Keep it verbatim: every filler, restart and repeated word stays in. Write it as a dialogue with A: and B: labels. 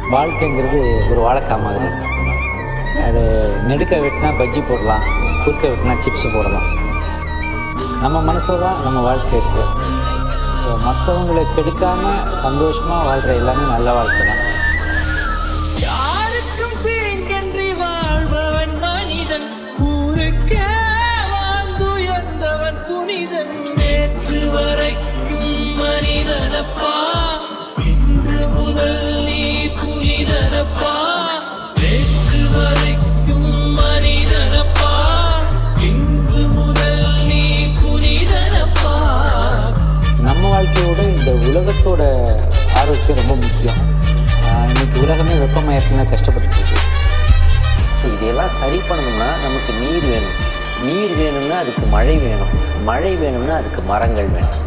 A: வாழ்க்கைங்கிறது ஒரு வாழைக்காய் மாதிரி. அது நெடுக்க வெட்டினா பஜ்ஜி போடலாம், குறுக்க வெட்டினா சிப்ஸ் போடலாம். நம்ம மனசில் தான் நம்ம வாழ்க்கை இருக்குது. ஸோ மற்றவங்களை கெடுக்காமல் சந்தோஷமாக வாழ்கிற எல்லாமே நல்ல வாழ்க்கை தான்.
B: யாருக்கும் தீங்கன்றி வாழ்பவன் மனிதன், ஊருக்கே வாழ்ந்துயர்ந்தவன் புனிதன். நேற்று வரைக்கும் மனிதனப்பா, இன்று முதல் நீ புனிதனப்பா. நேற்று வரைக்கும் மனிதனப்பா, இன்று முதல் நீ புனிதனப்பா.
A: நம்ம வாழ்க்கையோட இந்த உலகத்தோட ஆரோக்கியம் ரொம்ப முக்கியம். இன்னைக்கு உலகமே வெப்பமயத்தில் கஷ்டப்பட்டு இருக்கு.
C: ஸோ இதையெல்லாம் சரி பண்ணணும்னா நமக்கு நீர் வேணும். நீர் வேணும்னா அதுக்கு மழை வேணும். மழை வேணும்னா அதுக்கு மரங்கள் வேணும்.